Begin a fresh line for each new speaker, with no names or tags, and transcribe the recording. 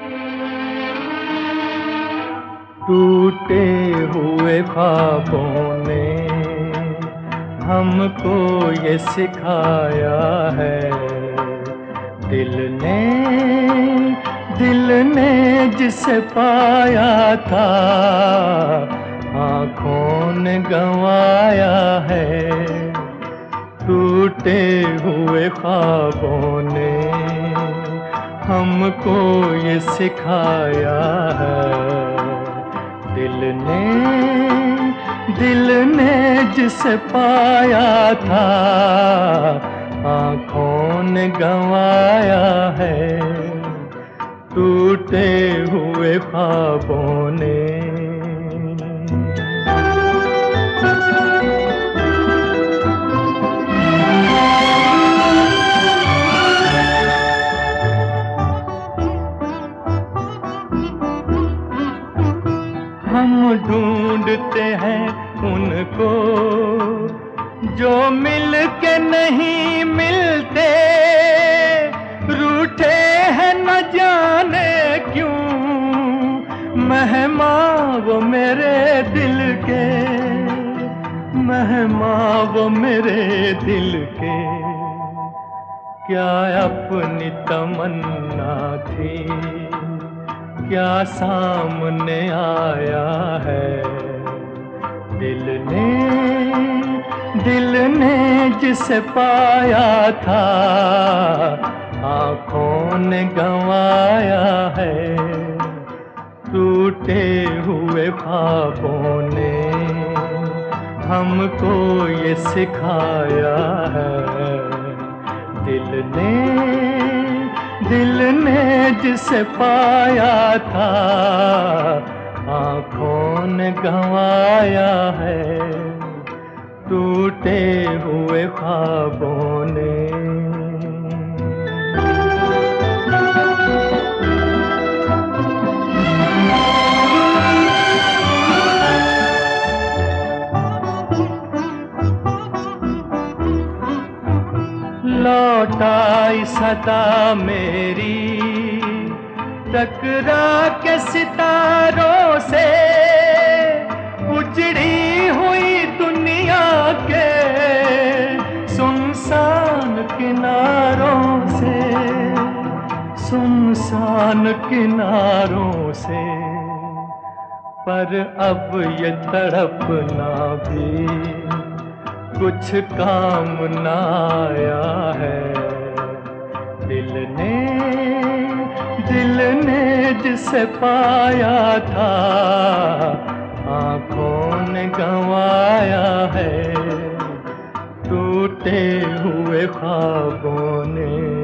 टूटे हुए ख्वाबों ने हमको ये सिखाया है, दिल ने जिसे पाया था आँखों ने गंवाया है। टूटे हुए ख्वाबों ने हमको ये सिखाया है, दिल ने जिसे पाया था आँखों ने गंवाया है। टूटे हुए ख्वाबों ने हम ढूंढते हैं उनको जो मिल के नहीं मिलते, रूठे हैं न जाने क्यों मेहमान वो मेरे दिल के, मेहमान वो मेरे दिल के। क्या अपनी तमन्ना थी, क्या सामने आया है, दिल ने जिसे पाया था आँखों ने गंवाया है। टूटे हुए ख्वाबों ने हमको ये सिखाया है, दिल ने जिसे पाया था आँखों ने गंवाया है। टूटे हुए ख्वाबों ने लौट आई सदा मेरी टकरा के सितारों से, उजड़ी हुई दुनिया के सुनसान किनारों से, सुनसान किनारों से। पर अब ये तड़पना भी कुछ काम न आया है, दिल ने जिसे पाया था आँखों ने गंवाया है। टूटे हुए ख्वाबों ने